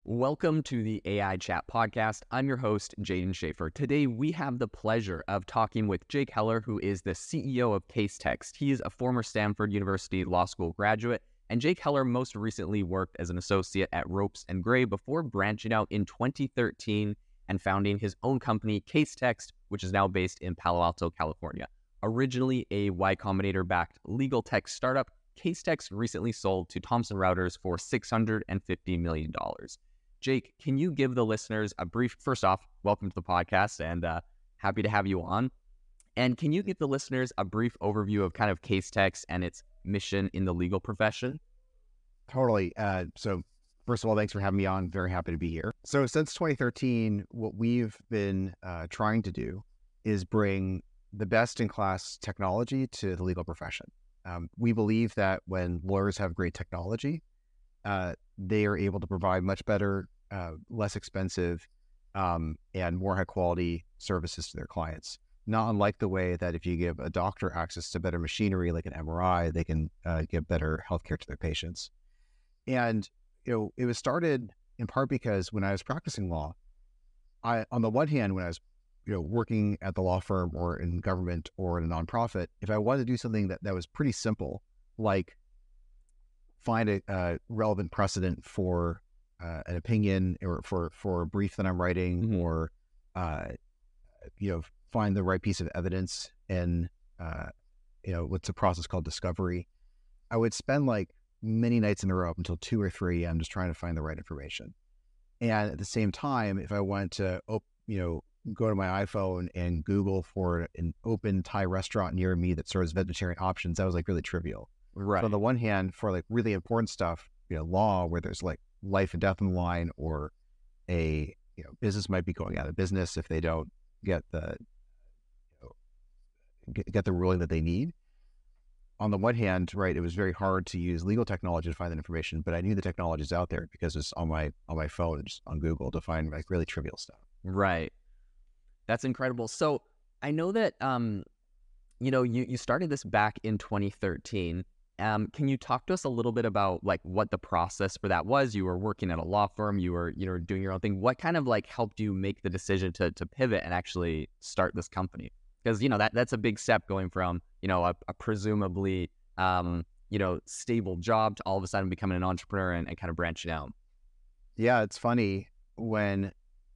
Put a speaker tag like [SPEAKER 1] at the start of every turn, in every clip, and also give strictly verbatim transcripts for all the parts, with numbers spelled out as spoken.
[SPEAKER 1] Welcome to the A I Chat Podcast. I'm your host, Jaden Schaefer. Today, we have the pleasure of talking with Jake Heller, who is the C E O of Casetext. He is a former Stanford University Law School graduate, and Jake Heller most recently worked as an associate at Ropes and Gray before branching out in twenty thirteen and founding his own company, Casetext, which is now based in Palo Alto, California. Originally a Y Combinator-backed legal tech startup, Casetext recently sold to Thomson Reuters for six hundred fifty million dollars. Jake, can you give the listeners a brief, first off, welcome to the podcast and uh, happy to have you on. And can you give the listeners a brief overview of kind of Casetext and its mission in the legal profession?
[SPEAKER 2] Totally. Uh, so first of all, thanks for having me on. Very happy to be here. So since twenty thirteen, what we've been uh, trying to do is bring the best-in-class technology to the legal profession. Um, we believe that when lawyers have great technology, uh, they are able to provide much better, uh, less expensive, um, and more high quality services to their clients. Not unlike the way that if you give a doctor access to better machinery like an M R I, they can uh, give better healthcare to their patients. And, you know, it was started in part because when I was practicing law, I, on the one hand, when I was, you know, working at the law firm or in government or in a nonprofit, if I wanted to do something that, that was pretty simple, like find a, a relevant precedent for uh, an opinion or for, for a brief that I'm writing, mm-hmm. or, uh, you know, find the right piece of evidence in, uh, you know, what's a process called discovery. I would spend like many nights in a row up until two or three. I'm just trying to find the right information. And at the same time, if I wanted to, op- you know, go to my iPhone and Google for an open Thai restaurant near me that serves vegetarian options, that was like really trivial.
[SPEAKER 1] Right.
[SPEAKER 2] So on the one hand, for like really important stuff, you know, law where there's like life and death on the line, or a, you know, business might be going out of business if they don't get the, you know, get, get the ruling that they need. On the one hand, right, it was very hard to use legal technology to find that information, but I knew the technology is out there because it's on my on my phone and just on Google to find like really trivial stuff.
[SPEAKER 1] Right. That's incredible. So I know that, um, you know, you, you started this back in twenty thirteen. Um, can you talk to us a little bit about like what the process for that was? You were working at a law firm, you were, you know, doing your own thing. What kind of like helped you make the decision to to pivot and actually start this company? Because, you know, that that's a big step going from, you know, a, a presumably, um, you know, stable job to all of a sudden becoming an entrepreneur and, and kind of branching out.
[SPEAKER 2] Yeah, it's funny. When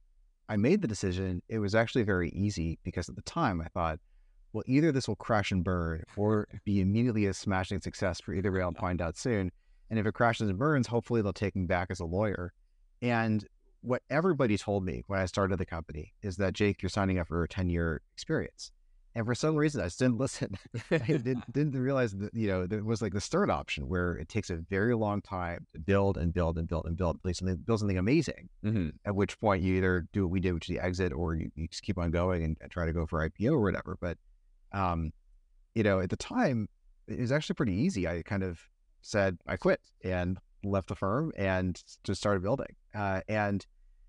[SPEAKER 2] I made the decision, it was actually very easy because at the time I thought, well, either this will crash and burn or be immediately a smashing success. For either way, I'll find out soon. And if it crashes and burns, hopefully they'll take me back as a lawyer. And what everybody told me when I started the company is that, Jake, you're signing up for a ten-year experience. And for some reason, I just didn't listen. I didn't, didn't realize that, you know, there was like this third option where it takes a very long time to build and build and build and build, build something, build something amazing. Mm-hmm. At which point you either do what we did, which is the exit, or you, you just keep on going and, and try to go for I P O or whatever. But Um, you know, at the time, it was actually pretty easy. I kind of said, I quit and left the firm and just started building. Uh, and,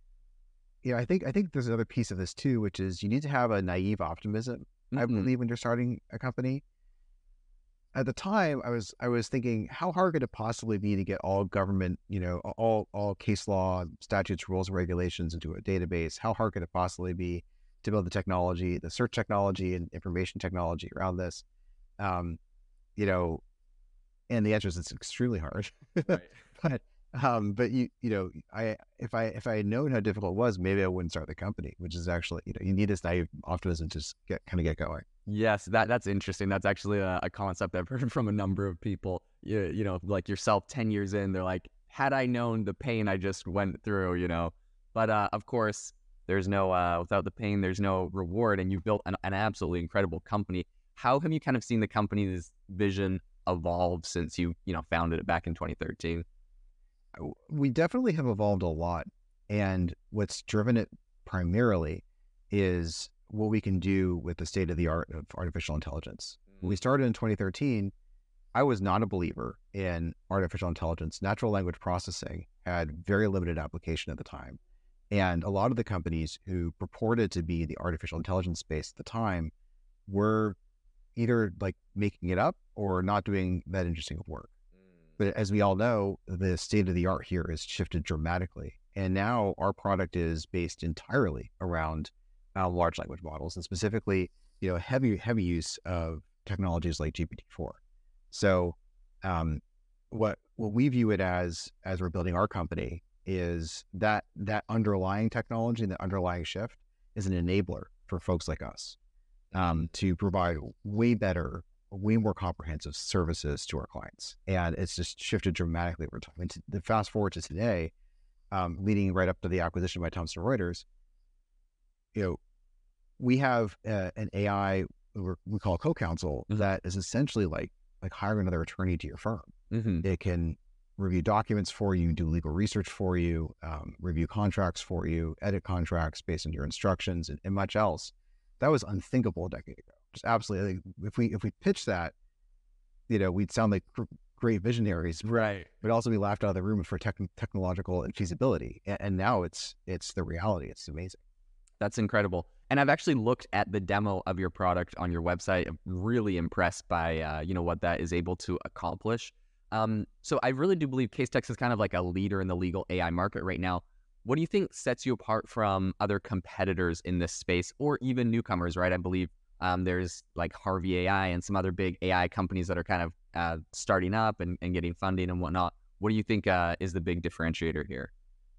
[SPEAKER 2] you know, I think, I think there's another piece of this too, which is you need to have a naive optimism. Mm-hmm. I believe when you're starting a company. At the time, I was, I was thinking, how hard could it possibly be to get all government, you know, all, all case law, statutes, rules, and regulations into a database? How hard could it possibly be to build the technology, the search technology and information technology around this? Um, you know, and the answer is it's extremely hard. Right. but, um, but you, you know, I, if I, if I had known how difficult it was, maybe I wouldn't start the company, which is actually, you know, you need this naive optimism to just get, kind of get going.
[SPEAKER 1] Yes, that that's interesting. That's actually a, a concept I've heard from a number of people. You, you know, like yourself, ten years in, they're like, had I known the pain I just went through, you know, but, uh, of course, there's no, uh, without the pain, there's no reward, and you've built an, an absolutely incredible company. How have you kind of seen the company's vision evolve since you, you know, founded it back in twenty thirteen?
[SPEAKER 2] We definitely have evolved a lot. And what's driven it primarily is what we can do with the state of the art of artificial intelligence. When we started in twenty thirteen, I was not a believer in artificial intelligence. Natural language processing had very limited application at the time. And a lot of the companies who purported to be the artificial intelligence space at the time were either like making it up or not doing that interesting of work. Mm. But as we all know, the state of the art here has shifted dramatically. And now our product is based entirely around uh, large language models, and specifically, you know, heavy heavy use of technologies like G P T four. So, um, what what we view it as as we're building our company is that that underlying technology, the underlying shift, is an enabler for folks like us um, to provide way better, way more comprehensive services to our clients, and it's just shifted dramatically over time. And to, the fast forward to today, um, leading right up to the acquisition by Thomson Reuters, you know, we have uh, an A I we call co-counsel mm-hmm. that is essentially like like hiring another attorney to your firm. Mm-hmm. It can review documents for you, do legal research for you, um, review contracts for you, edit contracts based on your instructions, and, and much else. That was unthinkable a decade ago. Just absolutely. If we if we pitch that, you know, we'd sound like gr- great visionaries,
[SPEAKER 1] right?
[SPEAKER 2] But also be laughed out of the room for tech- technological infeasibility. And, and now it's it's the reality. It's amazing.
[SPEAKER 1] That's incredible. And I've actually looked at the demo of your product on your website. I'm really impressed by uh, you know what that is able to accomplish. Um, so I really do believe Casetext is kind of like a leader in the legal A I market right now. What do you think sets you apart from other competitors in this space, or even newcomers? Right, I believe um, there's like Harvey A I and some other big A I companies that are kind of uh, starting up and, and getting funding and whatnot. What do you think uh, is the big differentiator here?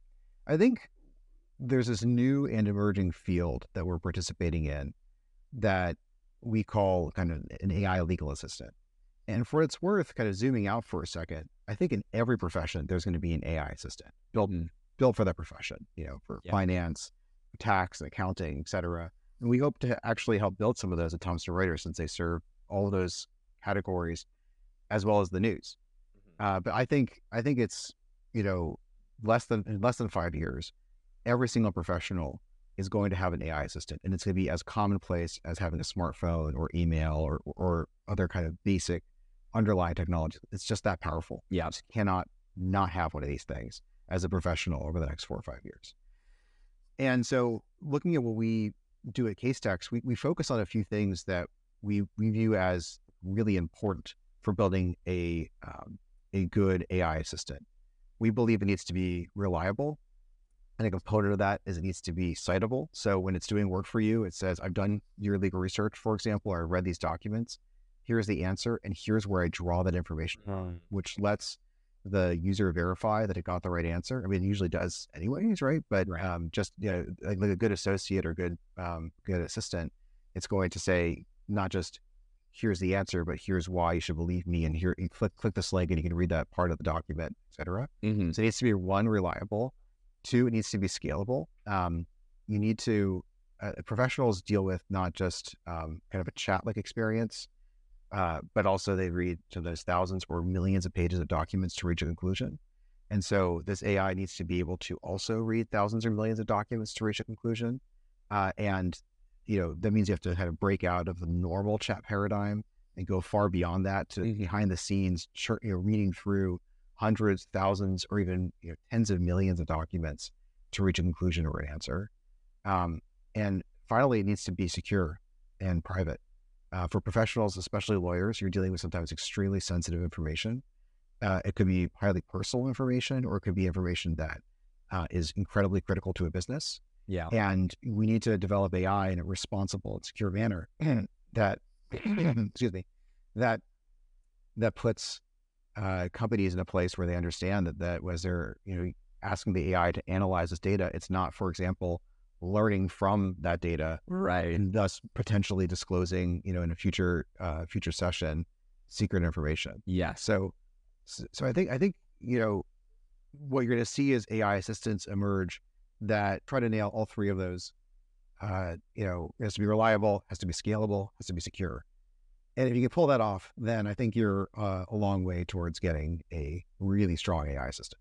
[SPEAKER 2] I think there's this new and emerging field that we're participating in that we call kind of an A I legal assistant. And for what it's worth, kind of zooming out for a second, I think in every profession, there's going to be an A I assistant built, mm. built for that profession, you know, for yeah. finance, tax, and accounting, et cetera. And we hope to actually help build some of those at Thomson Reuters, since they serve all of those categories as well as the news. Mm-hmm. Uh, but I think, I think it's, you know, less than, in less than five years, every single professional is going to have an A I assistant, and it's going to be as commonplace as having a smartphone or email or, or other kind of basic underlying technology. It's just that powerful.
[SPEAKER 1] Yeah.
[SPEAKER 2] You just cannot not have one of these things as a professional over the next four or five years. And so looking at what we do at Casetext, we, we focus on a few things that we, we view as really important for building a, um, a good A I assistant. We believe it needs to be reliable. And a component of that is it needs to be citable. So when it's doing work for you, it says, I've done your legal research, for example, or I read these documents. Here's the answer, and here's where I draw that information from, which lets the user verify that it got the right answer. I mean, it usually does anyways, right? But right. Um, just, you know, like, like a good associate or good um, good assistant, it's going to say, not just here's the answer, but here's why you should believe me, and here, you click click this link and you can read that part of the document, et cetera. Mm-hmm. So it needs to be, one, reliable. Two, it needs to be scalable. Um, you need to, uh, professionals deal with not just um, kind of a chat-like experience, uh, but also they read to those thousands or millions of pages of documents to reach a conclusion. And so this A I needs to be able to also read thousands or millions of documents to reach a conclusion. Uh, and, you know, that means you have to kind of break out of the normal chat paradigm and go far beyond that to mm-hmm. behind the scenes, you know, reading through hundreds, thousands, or even, you know, tens of millions of documents to reach a conclusion or an answer. Um, and finally, it needs to be secure and private. Uh, for professionals, especially lawyers, you're dealing with sometimes extremely sensitive information. Uh, it could be highly personal information, or it could be information that uh, is incredibly critical to a business.
[SPEAKER 1] Yeah.
[SPEAKER 2] And we need to develop A I in a responsible and secure manner that, excuse me, that that puts Uh, companies in a place where they understand that that was they're, you know, asking the A I to analyze this data, it's not, for example, learning from that data,
[SPEAKER 1] right,
[SPEAKER 2] and thus potentially disclosing, you know, in a future uh, future session, secret information.
[SPEAKER 1] Yeah.
[SPEAKER 2] So, so, so I think I think you know what you're going to see is A I assistants emerge that try to nail all three of those. Uh, you know, it has to be reliable, has to be scalable, has to be secure. And if you can pull that off, then I think you're uh, a long way towards getting a really strong A I assistant.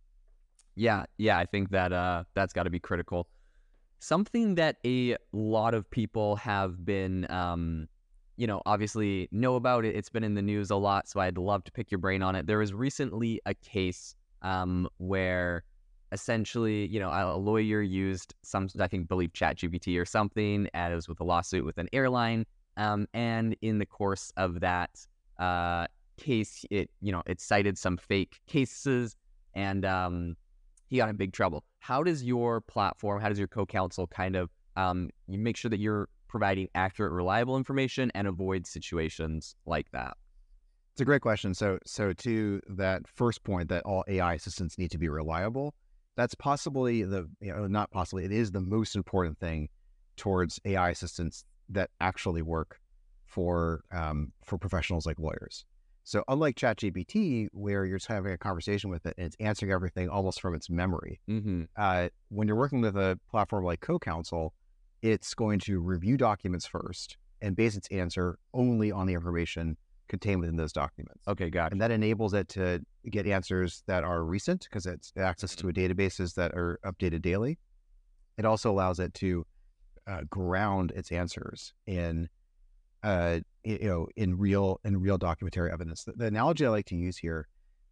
[SPEAKER 1] Yeah, yeah, I think that uh, that's got to be critical. Something that a lot of people have been, um, you know, obviously know about it. It's been in the news a lot, so I'd love to pick your brain on it. There was recently a case um, where essentially, you know, a lawyer used some, I think, believe ChatGPT or something, and it was with a lawsuit with an airline. Um, and in the course of that uh, case, it, you know, it cited some fake cases, and um, he got in big trouble. How does your platform, how does your co-counsel kind of um, you make sure that you're providing accurate, reliable information and avoid situations like that?
[SPEAKER 2] It's a great question. So, so to that first point, that all A I assistants need to be reliable, that's possibly the, you know, not possibly, it is the most important thing towards A I assistants that actually work for um, for professionals like lawyers. So unlike ChatGPT, where you're just having a conversation with it and it's answering everything almost from its memory,
[SPEAKER 1] Mm-hmm.
[SPEAKER 2] uh, when you're working with a platform like Co-Counsel, it's going to review documents first and base its answer only on the information contained within those documents.
[SPEAKER 1] Okay, gotcha.
[SPEAKER 2] And that enables it to get answers that are recent because it's access to a databases that are updated daily. It also allows it to uh, ground its answers in, uh, you know, in real in real documentary evidence. The, the analogy I like to use here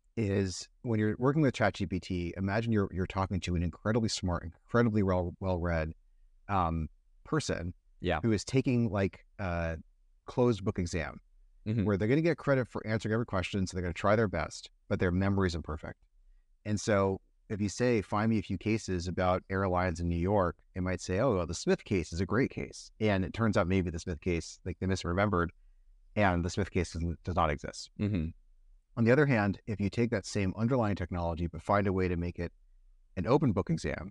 [SPEAKER 2] is when you're working with ChatGPT. Imagine you're you're talking to an incredibly smart, incredibly well well read um, person,
[SPEAKER 1] yeah,
[SPEAKER 2] who is taking like a closed book exam. Mm-hmm. Where they're going to get credit for answering every question, so they're going to try their best, but their memory is imperfect. And so if you say, find me a few cases about airlines in New York, it might say, oh, well, the Smith case is a great case. And it turns out maybe the Smith case, like they misremembered, and the Smith case does, does not exist.
[SPEAKER 1] Mm-hmm.
[SPEAKER 2] On the other hand, if you take that same underlying technology, but find a way to make it an open book exam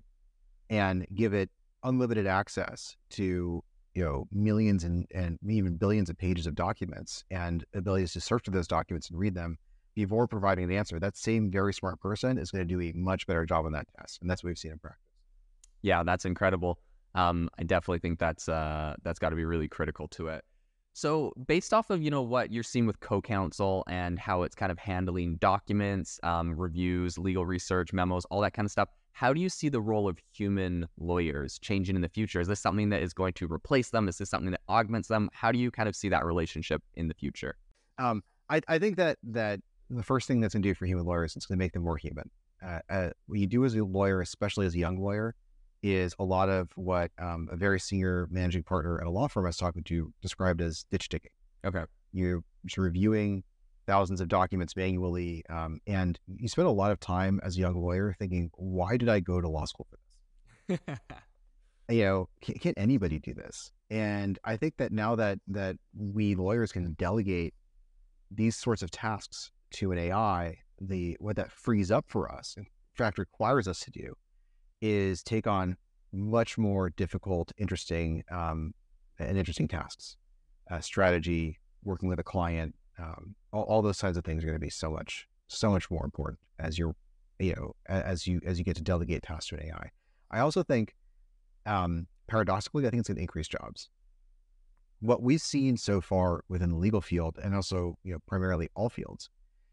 [SPEAKER 2] and give it unlimited access to, you know, millions and, and even billions of pages of documents and abilities to search for those documents and read them before providing an answer, that same very smart person is going to do a much better job on that test. And that's what we've seen in practice.
[SPEAKER 1] Yeah, that's incredible. Um, I definitely think that's uh, that's got to be really critical to it. So based off of, you know, what you're seeing with Co-Counsel and how it's kind of handling documents, um, reviews, legal research, memos, all that kind of stuff, how do you see the role of human lawyers changing in the future? Is this something that is going to replace them? Is this something that augments them? How do you kind of see that relationship in the future?
[SPEAKER 2] Um, I, I think that that the first thing that's going to do for human lawyers is going to make them more human. Uh, uh, what you do as a lawyer, especially as a young lawyer, is a lot of what um, a very senior managing partner at a law firm I was talking to described as ditch digging. Okay. You're, you're reviewing thousands of documents manually, um, and you spend a lot of time as a young lawyer thinking, why did I go to law school for this? You know, can, can anybody do this? And I think that now that that we lawyers can delegate these sorts of tasks to an A I, the what that frees up for us, in fact requires us to do, is take on much more difficult, interesting, um, and interesting tasks, uh, strategy, working with a client, um, all, all those kinds of things are going to be so much, so much more important as you're, you know, as you as you get to delegate tasks to an A I. I also think, um, paradoxically, I think it's going to increase jobs. What we've seen so far within the legal field, and also, you know, primarily all fields,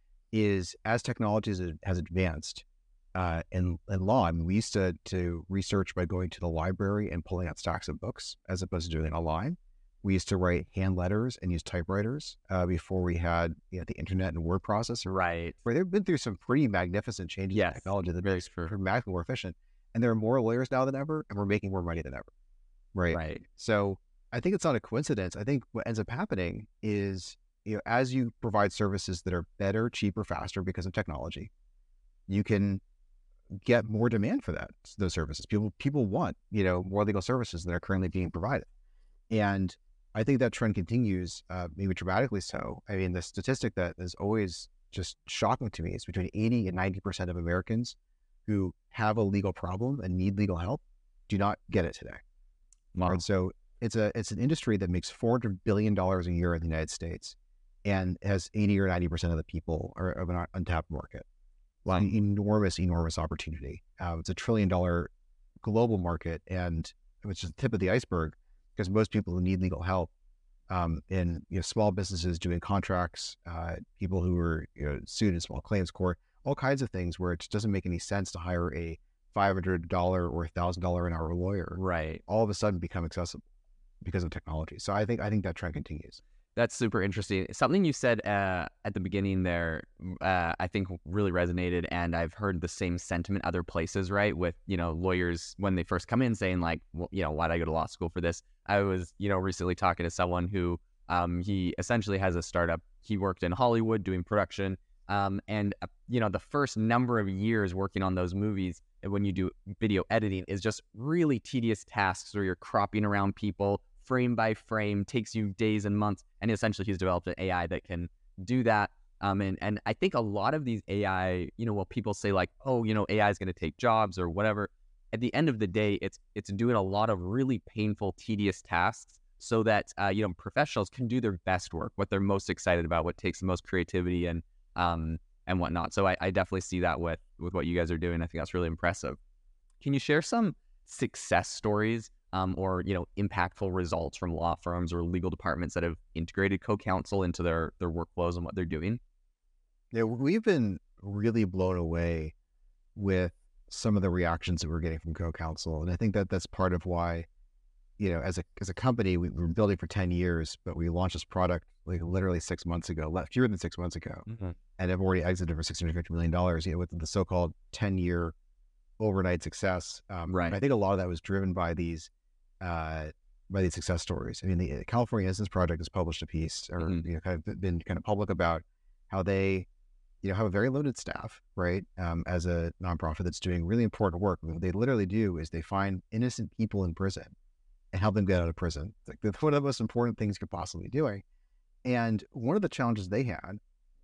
[SPEAKER 2] is as technology has, has advanced, uh, in, in law, I mean, we used to, to research by going to the library and pulling out stacks of books as opposed to doing it online. We used to write hand letters and use typewriters uh, before we had, you know, the internet and word processor.
[SPEAKER 1] Right.
[SPEAKER 2] Where they've been through some pretty magnificent changes
[SPEAKER 1] yes.
[SPEAKER 2] in technology that makes it dramatically more efficient. And there are more lawyers now than ever, and we're making more money than ever. Right.
[SPEAKER 1] Right.
[SPEAKER 2] So I think it's not a coincidence. I think what ends up happening is, you know, as you provide services that are better, cheaper, faster because of technology, you can get more demand for that, those services. People people want, you know, more legal services that are currently being provided. And I think that trend continues, uh, maybe dramatically so. I mean, the statistic that is always just shocking to me is between eighty and ninety percent of Americans who have a legal problem and need legal help do not get it today.
[SPEAKER 1] Wow.
[SPEAKER 2] And so it's a it's an industry that makes four hundred billion dollars a year in the United States and has eighty or ninety percent of the people are of an untapped market. Wow. An enormous, enormous opportunity. Uh, it's a trillion dollar global market, and it's just the tip of the iceberg because most people who need legal help um, in, you know, small businesses doing contracts, uh, people who are, you know, sued in small claims court, all kinds of things where it just doesn't make any sense to hire a five hundred dollars or one thousand dollars an hour lawyer.
[SPEAKER 1] Right.
[SPEAKER 2] All of a sudden become accessible because of technology. So I think I think that trend continues.
[SPEAKER 1] That's super interesting. Something you said uh, at the beginning there, uh, I think really resonated, and I've heard the same sentiment other places, right? With, you know, lawyers when they first come in saying like, well, you know, why did I go to law school for this? I was, you know, recently talking to someone who um, he essentially has a startup. He worked in Hollywood doing production, um, and uh, you know, the first number of years working on those movies, when you do video editing is just really tedious tasks where you're cropping around people frame by frame, takes you days and months. And essentially he's developed an A I that can do that. Um, and, and I think a lot of these A I, you know, well, people say like, oh, you know, A I is going to take jobs or whatever. At the end of the day, it's it's doing a lot of really painful, tedious tasks so that, uh, you know, professionals can do their best work, what they're most excited about, what takes the most creativity and um, and whatnot. So I, I definitely see that with, with what you guys are doing. I think that's really impressive. Can you share some success stories um, or, you know, impactful results from law firms or legal departments that have integrated CoCounsel into their, their workflows and what they're doing?
[SPEAKER 2] Yeah, we've been really blown away with some of the reactions that we're getting from CoCounsel. And I think that that's part of why, you know, as a as a company, we were building for ten years, but we launched this product like literally six months ago, less, fewer than six months ago, mm-hmm. and have already exited for six hundred fifty million dollars, you know, with the so-called ten-year overnight success. Um,
[SPEAKER 1] right.
[SPEAKER 2] I think a lot of that was driven by these uh, by these success stories. I mean, the California Innocence Project has published a piece, or mm-hmm. you know, kind of been kind of public about how they, you know, have a very limited staff, right? Um, as a nonprofit that's doing really important work. What they literally do is they find innocent people in prison and help them get out of prison. It's like that's one of the most important things you could possibly be doing. And one of the challenges they had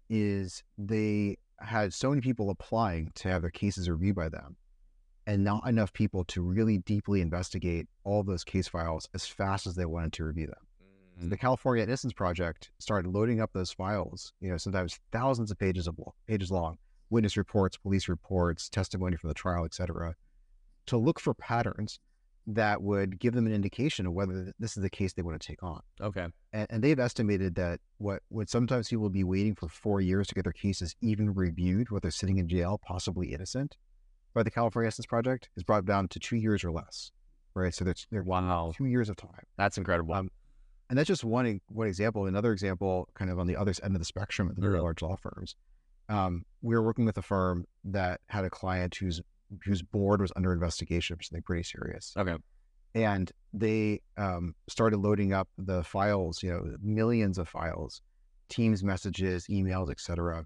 [SPEAKER 2] is they had so many people applying to have their cases reviewed by them, and not enough people to really deeply investigate all those case files as fast as they wanted to review them. Mm-hmm. So the California Innocence Project started loading up those files, you know, sometimes thousands of pages of pages long, witness reports, police reports, testimony from the trial, et cetera, to look for patterns that would give them an indication of whether this is the case they want to take on.
[SPEAKER 1] Okay.
[SPEAKER 2] And, and they've estimated that what would sometimes people will be waiting for four years to get their cases even reviewed, whether they're sitting in jail, possibly innocent, by the California Innocence Project, is brought down to two years or less, right? So that's they're
[SPEAKER 1] wow.
[SPEAKER 2] two years of time.
[SPEAKER 1] That's incredible. Um,
[SPEAKER 2] and that's just one one example. Another example, kind of on the other end of the spectrum at the very large law firms. Um, we were working with a firm that had a client whose whose board was under investigation for something pretty serious.
[SPEAKER 1] Okay.
[SPEAKER 2] And they um, started loading up the files, you know, millions of files, Teams messages, emails, et cetera,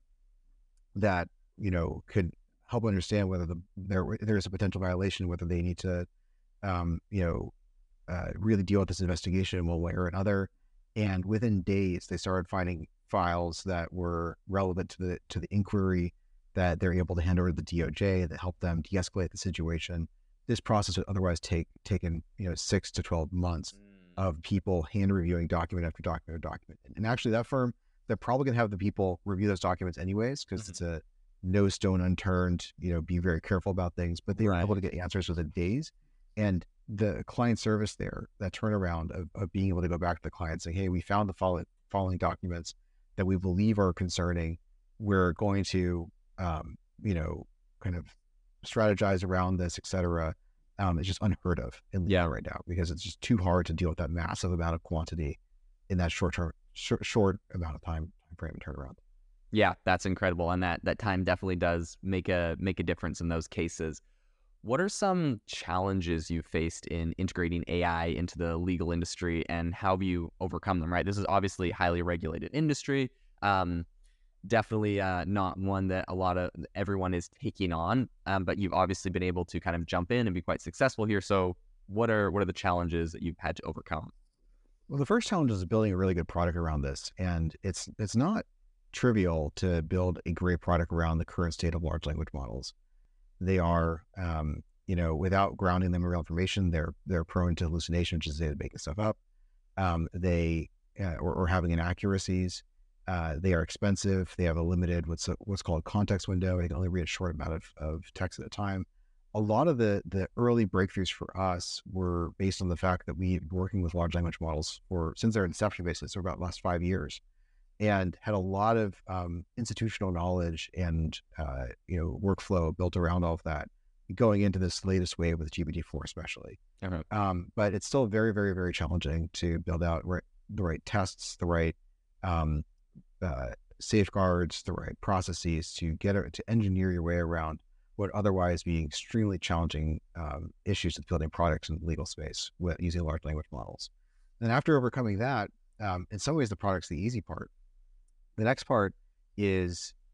[SPEAKER 2] that, you know, could help understand whether the, there there's a potential violation, whether they need to, um, you know, uh, really deal with this investigation in one way or another. And within days, they started finding files that were relevant to the to the inquiry that they're able to hand over to the D O J that help them de-escalate the situation. This process would otherwise take taken, you know, six to twelve months mm. of people hand reviewing document after document after document. And actually that firm, they're probably gonna have the people review those documents anyways, because mm-hmm. it's a no stone unturned, you know, be very careful about things, but they right. were able to get answers within days. And the client service there, that turnaround of, of being able to go back to the client saying, hey, we found the following, following documents that we believe are concerning. We're going to, um, you know, kind of strategize around this, et cetera. Um, it's just unheard of in yeah. right now, because it's just too hard to deal with that massive amount of quantity in that short term, short, short amount of time frame and turnaround.
[SPEAKER 1] Yeah, that's incredible. And that, that time definitely does make a, make a difference in those cases. What are some challenges you faced in integrating A I into the legal industry, and how have you overcome them, right? This is obviously a highly regulated industry. Um, definitely uh, not one that a lot of everyone is taking on, um, but you've obviously been able to kind of jump in and be quite successful here. So what are what are the challenges that you've had to overcome?
[SPEAKER 2] Well, the first challenge is building a really good product around this. And it's it's not trivial to build a great product around the current state of large language models. They are, um, you know, without grounding them in real information, they're they're prone to hallucination, which is they making stuff up. Um, they uh, or, or having inaccuracies. Uh, they are expensive. They have a limited what's a, what's called context window. They can only read a short amount of, of text at a time. A lot of the the early breakthroughs for us were based on the fact that we've been working with large language models for since their inception, basically, so about the last five years. And had a lot of um, institutional knowledge and uh, you know workflow built around all of that, going into this latest wave with G P T four especially. Uh-huh. Um, but it's still very, very, very challenging to build out right, the right tests, the right um, uh, safeguards, the right processes to get it, to engineer your way around what otherwise be extremely challenging um, issues with building products in the legal space with using large language models. And after overcoming that, um, in some ways the product's the easy part. The next part is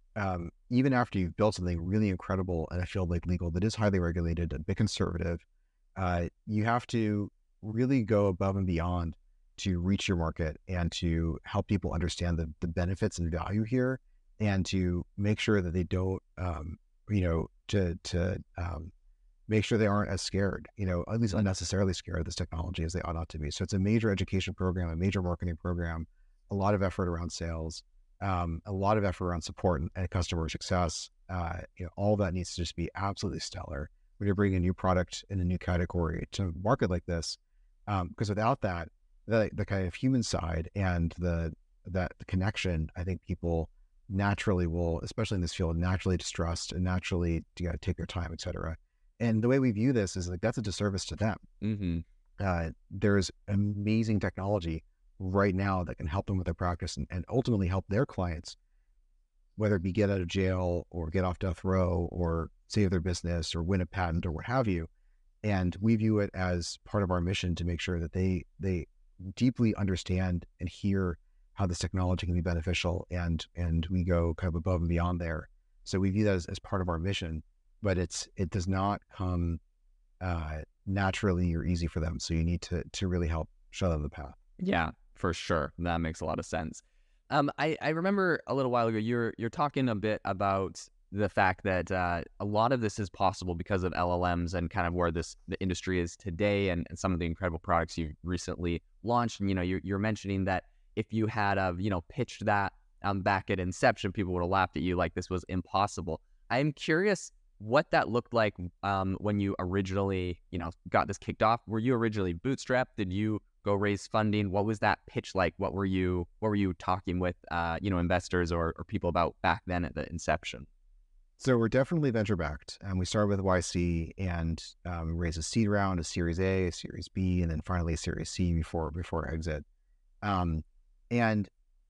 [SPEAKER 2] um, even after you've built something really incredible in a field like legal that is highly regulated, a bit conservative, uh, you have to really go above and beyond to reach your market and to help people understand the, the benefits and value here, and to make sure that they don't, um, you know, to to um, make sure they aren't as scared, you know, at least unnecessarily scared of this technology as they ought not to be. So it's a major education program, a major marketing program, a lot of effort around sales, um, a lot of effort around support and, and customer success. Uh, you know, all of that needs to just be absolutely stellar when you're bringing a new product in a new category to a market like this. Um, because without that, the, the kind of human side and the that the connection, I think people naturally will, especially in this field, naturally distrust and naturally, you know, take their time, et cetera. And the way we view this is like that's a disservice to them.
[SPEAKER 1] Mm-hmm.
[SPEAKER 2] Uh, there's amazing technology right now that can help them with their practice and, and ultimately help their clients, whether it be get out of jail or get off death row or save their business or win a patent or what have you. And we view it as part of our mission to make sure that they they deeply understand and hear how this technology can be beneficial, and and we go kind of above and beyond there. So we view that as, as part of our mission, but it's it does not come uh, naturally or easy for them. So you need to to really help show them the path.
[SPEAKER 1] Yeah, for sure. That makes a lot of sense. Um, I, I remember a little while ago, you're you're talking a bit about the fact that uh, a lot of this is possible because of L L Ms and kind of where this the industry is today, and, and some of the incredible products you've recently launched. And, you know, you're, you're mentioning that if you had, uh, you know, pitched that um, back at inception, people would have laughed at you like this was impossible. I'm curious what that looked like um, when you originally, you know, got this kicked off. Were you originally bootstrapped? Did you go raise funding? What was that pitch like? What were you what were you talking with uh, you know, investors or, or people about back then at the inception?
[SPEAKER 2] So we're definitely venture backed, and we started with Y C and um, raised a seed round, a Series A, a Series B, and then finally a Series C before before exit. Um, and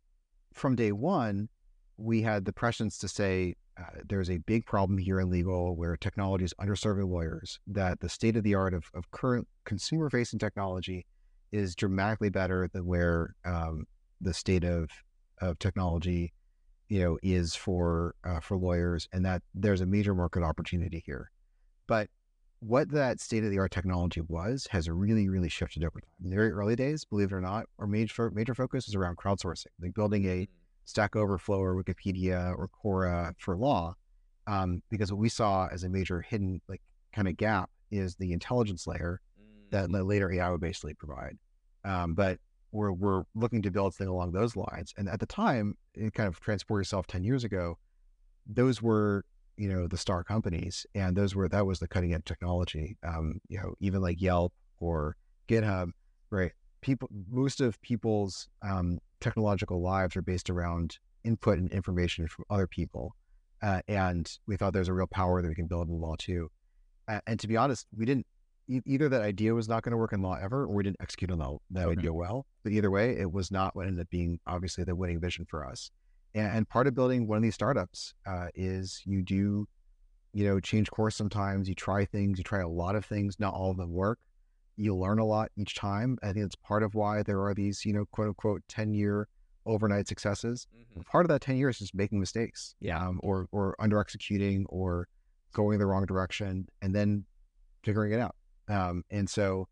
[SPEAKER 2] from day one, we had the prescience to say uh, there's a big problem here in legal where technology is underserving lawyers, that the state of the art of, of current consumer facing technology is dramatically better than where um, the state of, of technology, you know, is for uh, for lawyers, and that there's a major market opportunity here. But what that state of the art technology was has really, really shifted over time. In the very early days, believe it or not, our major major focus is around crowdsourcing, like building a Stack Overflow or Wikipedia or Quora for law, um, because what we saw as a major hidden like kind of gap is the intelligence layer that later A I would basically provide. Um, but we're we're looking to build something along those lines. And at the time, it kind of transport yourself ten years ago, those were, you know, the star companies, and those were that was the cutting edge technology. Um, you know, even like Yelp or GitHub, right? People, most of people's um, technological lives are based around input and information from other people, uh, and we thought there's a real power that we can build in law too. Uh, and to be honest, we didn't. Either that idea was not going to work in law ever, or we didn't execute on that, that okay. idea well. But either way, it was not what ended up being obviously the winning vision for us. And, and part of building one of these startups uh, is you do, you know, change course sometimes. You try things, you try a lot of things. Not all of them work. You learn a lot each time. I think it's part of why there are these, you know, quote unquote, ten year overnight successes. Mm-hmm. Part of that ten years is just making mistakes,
[SPEAKER 1] yeah,
[SPEAKER 2] um, or or under executing or going the wrong direction, and then figuring it out. Um, and so,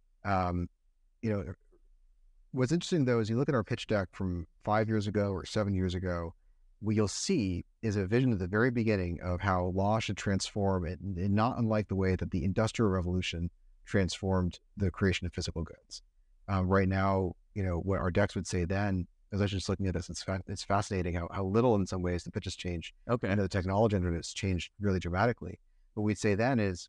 [SPEAKER 2] um, you know, what's interesting though, is you look at our pitch deck from five years ago or seven years ago, what you'll see is a vision at the very beginning of how law should transform it, and not unlike the way that the Industrial Revolution transformed the creation of physical goods. Um, right now, you know, what our decks would say then, as I was just looking at this, it's fa- it's fascinating how, how little in some ways the pitch has changed.
[SPEAKER 1] Okay.
[SPEAKER 2] I know the technology under it has changed really dramatically. What we'd say then is,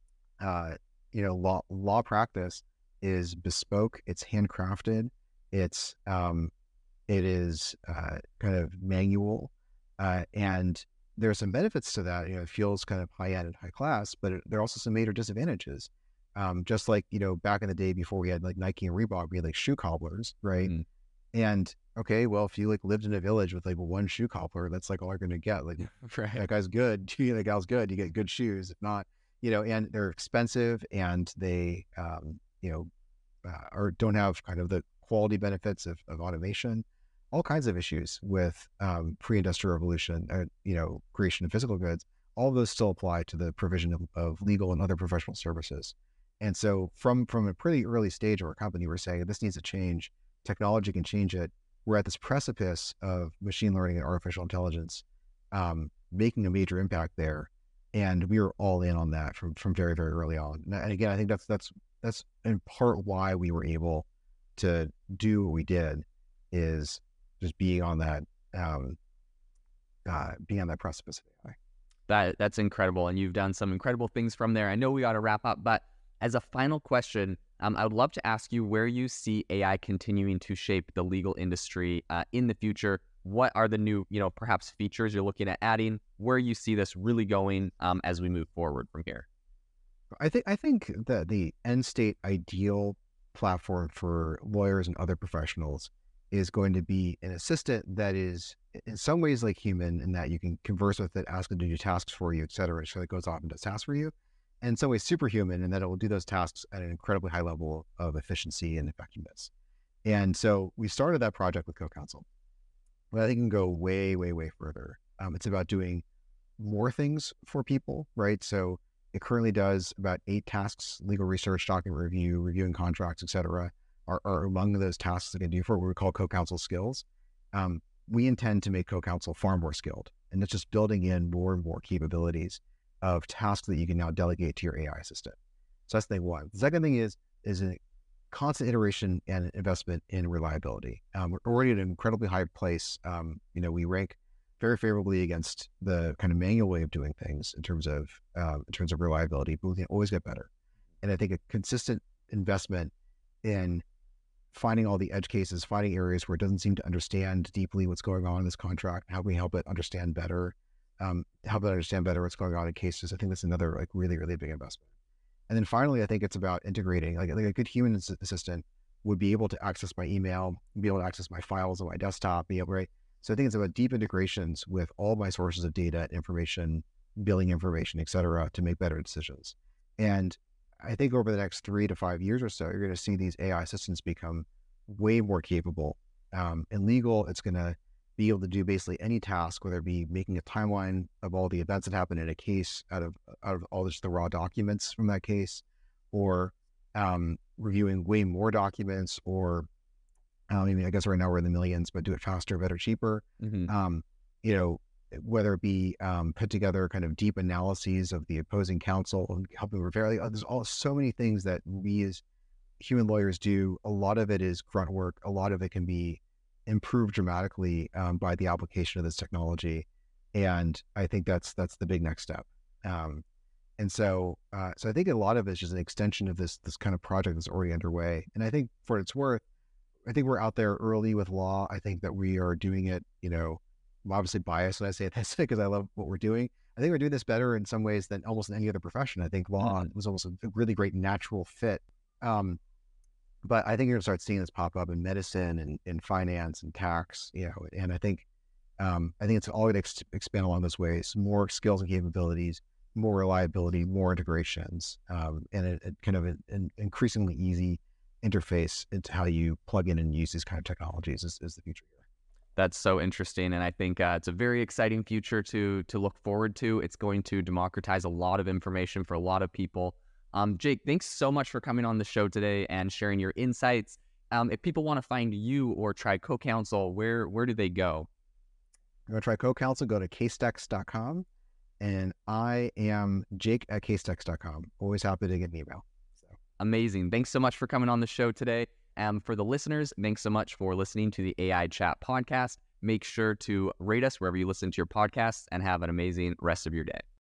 [SPEAKER 2] uh, you know, law law practice is bespoke, it's handcrafted, it's um, it is uh, kind of manual, uh, and there are some benefits to that. You know, it feels kind of high end and high class, but it, there are also some major disadvantages. Um, just like, you know, back in the day before we had like Nike and Reebok, we had like shoe cobblers, right? Mm. And okay, well, if you like lived in a village with like one shoe cobbler, that's like all you're going to get. Like, right. That guy's good, that gal's good. You get good shoes. If not, you know, and they're expensive, and they, um, you know, uh, or don't have kind of the quality benefits of, of automation. all kinds of issues with um, pre-industrial revolution, uh, you know, creation of physical goods. All of those still apply to the provision of, of legal and other professional services. And so from, from a pretty early stage of our company, we're saying this needs to change. Technology can change it. We're at this precipice of machine learning and artificial intelligence um, making a major impact there. And we were all in on that from, from very, very early on. And, and again, I think that's, that's, that's in part why we were able to do what we did, is just being on that, um, uh, being on that precipice of A I.
[SPEAKER 1] That that's incredible, and you've done some incredible things from there. I know we got to wrap up, but as a final question, um, I would love to ask you where you see A I continuing to shape the legal industry uh, in the future. What are the new, you know, perhaps features you're looking at adding? Where you see this really going um, as we move forward from here?
[SPEAKER 2] I think I think that the end state ideal platform for lawyers and other professionals is going to be an assistant that is in some ways like human, in that you can converse with it, ask it to do tasks for you, et cetera. So it goes off and does tasks for you. And in some ways superhuman, in that it will do those tasks at an incredibly high level of efficiency and effectiveness. And so we started that project with CoCounsel, but I think it can go way, way, way further. Um, it's about doing more things for people, right? So it currently does about eight tasks: legal research, document review, reviewing contracts, et cetera, are, are among those tasks that can do for what we call CoCounsel skills. Um, we intend to make CoCounsel far more skilled, and it's just building in more and more capabilities of tasks that you can now delegate to your A I assistant. So that's thing one. The second thing is, is a constant iteration and investment in reliability. Um, we're already at an incredibly high place. Um, you know, we rank very favorably against the kind of manual way of doing things in terms of um, in terms of reliability, but we can always get better. And I think a consistent investment in finding all the edge cases, finding areas where it doesn't seem to understand deeply what's going on in this contract, how can we help it understand better, um, help it understand better what's going on in cases. I think that's another like really, really big investment. And then finally, I think it's about integrating, like, like a good human assistant would be able to access my email, be able to access my files on my desktop, be able, right? So I think it's about deep integrations with all my sources of data, information, billing information, et cetera, to make better decisions. And I think over the next three to five years or so, you're going to see these A I assistants become way more capable. Um, in legal, it's going to be able to do basically any task, whether it be making a timeline of all the events that happen in a case out of out of all just the raw documents from that case, or um, reviewing way more documents, or I mean, I guess right now we're in the millions, but do it faster, better, cheaper.
[SPEAKER 1] Mm-hmm.
[SPEAKER 2] Um, you know, whether it be um, put together kind of deep analyses of the opposing counsel and helping repair. Like, there's all so many things that we as human lawyers do. A lot of it is grunt work. A lot of it can be improved dramatically um, by the application of this technology, and I think that's that's the big next step. Um, and so, uh, so I think a lot of it is just an extension of this this kind of project that's already underway. And I think for what it's worth, I think we're out there early with law. I think that we are doing it, you know, I'm obviously biased when I say this because I love what we're doing. I think we're doing this better in some ways than almost in any other profession. I think law mm-hmm. was almost a really great natural fit. Um, but I think you're gonna start seeing this pop up in medicine and in finance and tax, you know, and I think, um, I think it's all going to ex- expand along those ways, more skills and capabilities, more reliability, more integrations, um, and a, a kind of an, an increasingly easy interface into how you plug in and use these kind of technologies is, is the future here.
[SPEAKER 1] That's so interesting, and I think uh, it's a very exciting future to to look forward to. It's going to democratize a lot of information for a lot of people. Um, Jake, thanks so much for coming on the show today and sharing your insights. Um, if people want to find you or try CoCounsel, where where do they go?
[SPEAKER 2] You're going to try CoCounsel, go to casetext dot com, and I am Jake at casetext dot com. Always happy to get an email. So.
[SPEAKER 1] Amazing. Thanks so much for coming on the show today. Um, for the listeners, thanks so much for listening to the A I Chat podcast. Make sure to rate us wherever you listen to your podcasts and have an amazing rest of your day.